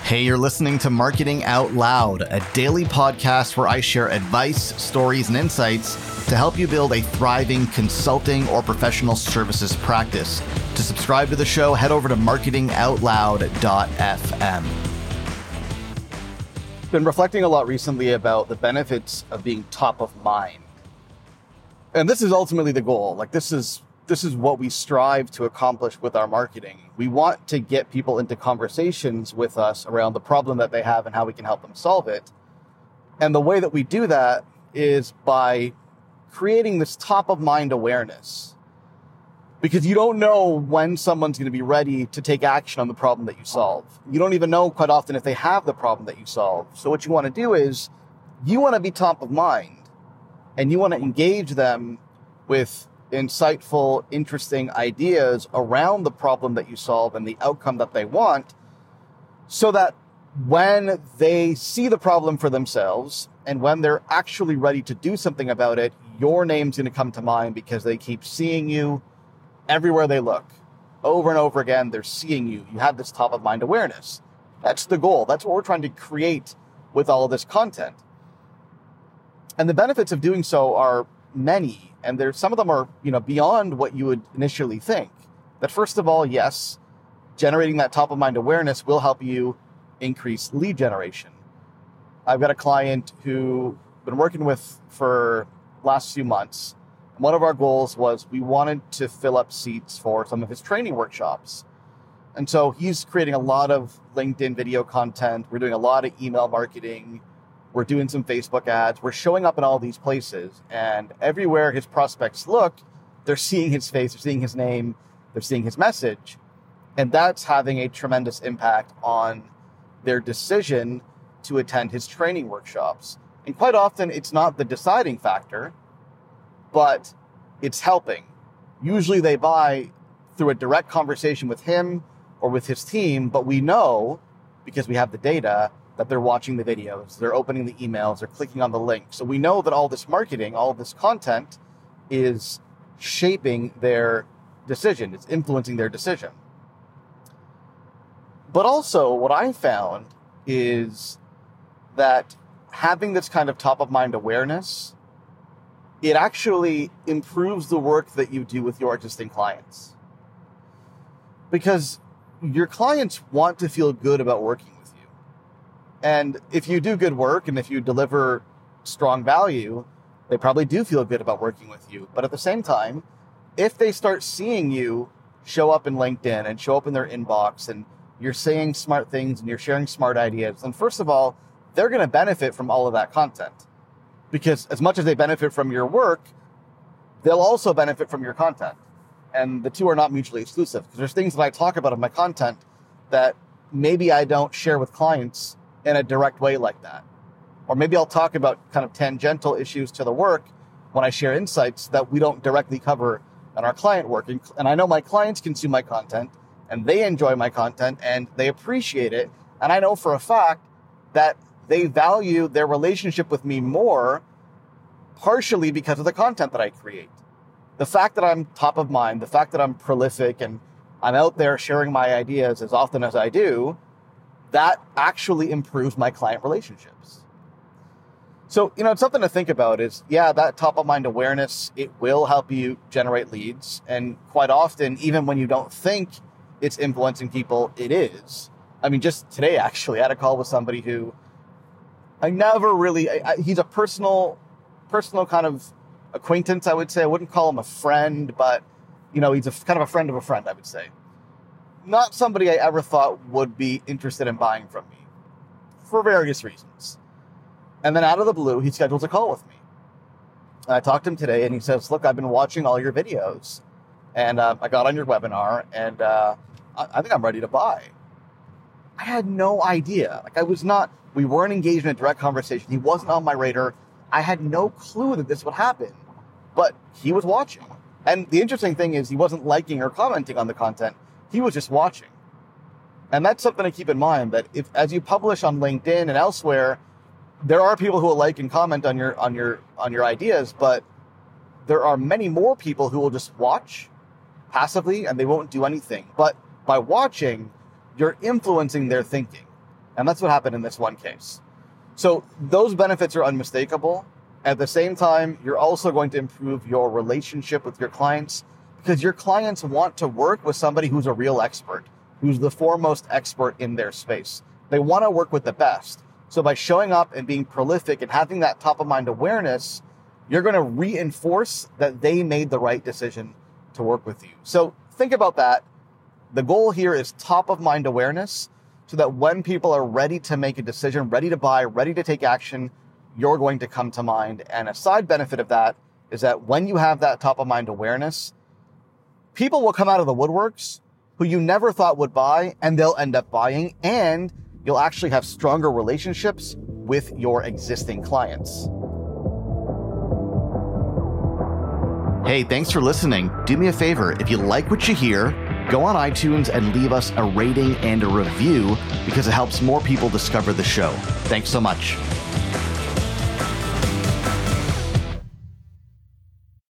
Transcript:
Hey, you're listening to Marketing Out Loud, a daily podcast where I share advice, stories, and insights to help you build a thriving consulting or professional services practice. To subscribe to the show, head over to marketingoutloud.fm. Been reflecting a lot recently about the benefits of being top of mind. And this is ultimately the goal. This is what we strive to accomplish with our marketing. We want to get people into conversations with us around the problem that they have and how we can help them solve it. And the way that we do that is by creating this top of mind awareness. Because you don't know when someone's going to be ready to take action on the problem that you solve. You don't even know quite often if they have the problem that you solve. So what you want to do is you want to be top of mind and you want to engage them with insightful, interesting ideas around the problem that you solve and the outcome that they want, so that when they see the problem for themselves and when they're actually ready to do something about it, your name's going to come to mind because they keep seeing you everywhere they look. Over and over again, they're seeing you. You have this top of mind awareness. That's the goal. That's what we're trying to create with all of this content. And the benefits of doing so are many, and some of them are, beyond what you would initially think. But first of all, yes, generating that top of mind awareness will help you increase lead generation. I've got a client who I've been working with for last few months. And one of our goals was we wanted to fill up seats for some of his training workshops. And so he's creating a lot of LinkedIn video content. We're doing a lot of email marketing. We're doing some Facebook ads. We're showing up in all these places, and everywhere his prospects look, they're seeing his face, they're seeing his name, they're seeing his message. And that's having a tremendous impact on their decision to attend his training workshops. And quite often it's not the deciding factor, but it's helping. Usually they buy through a direct conversation with him or with his team, but we know, because we have the data, that they're watching the videos, they're opening the emails, they're clicking on the link. So we know that all this marketing, all this content is shaping their decision. It's influencing their decision. But also what I found is that having this kind of top of mind awareness, it actually improves the work that you do with your existing clients. Because your clients want to feel good about working with you. And if you do good work and if you deliver strong value, they probably do feel good about working with you. But at the same time, if they start seeing you show up in LinkedIn and show up in their inbox and you're saying smart things and you're sharing smart ideas, then first of all, they're going to benefit from all of that content. Because as much as they benefit from your work, they'll also benefit from your content. And the two are not mutually exclusive. Because there's things that I talk about in my content that maybe I don't share with clients in a direct way like that. Or maybe I'll talk about kind of tangential issues to the work when I share insights that we don't directly cover in our client work. And I know my clients consume my content and they enjoy my content and they appreciate it. And I know for a fact that they value their relationship with me more, partially because of the content that I create. The fact that I'm top of mind, the fact that I'm prolific and I'm out there sharing my ideas as often as I do, that actually improves my client relationships. So, it's something to think about is, that top of mind awareness, it will help you generate leads. And quite often, even when you don't think it's influencing people, it is. I mean, just today, actually, I had a call with somebody who I never really, he's a personal kind of acquaintance, I would say. I wouldn't call him a friend, but, he's kind of a friend of a friend, I would say. Not somebody I ever thought would be interested in buying from me for various reasons. And then out of the blue, he schedules a call with me. And I talked to him today and he says, look, I've been watching all your videos and I got on your webinar and I think I'm ready to buy. I had no idea. We weren't engaged in a direct conversation. He wasn't on my radar. I had no clue that this would happen, but he was watching. And the interesting thing is he wasn't liking or commenting on the content. He was just watching. And that's something to keep in mind, that as you publish on LinkedIn and elsewhere, there are people who will like and comment on your ideas, but there are many more people who will just watch passively and they won't do anything. But by watching, you're influencing their thinking. And that's what happened in this one case. So those benefits are unmistakable. At the same time, you're also going to improve your relationship with your clients because your clients want to work with somebody who's a real expert, who's the foremost expert in their space. They want to work with the best. So by showing up and being prolific and having that top of mind awareness, you're going to reinforce that they made the right decision to work with you. So think about that. The goal here is top of mind awareness so that when people are ready to make a decision, ready to buy, ready to take action, you're going to come to mind. And a side benefit of that is that when you have that top of mind awareness, people will come out of the woodworks who you never thought would buy, and they'll end up buying, and you'll actually have stronger relationships with your existing clients. Hey, thanks for listening. Do me a favor, if you like what you hear, go on iTunes and leave us a rating and a review because it helps more people discover the show. Thanks so much.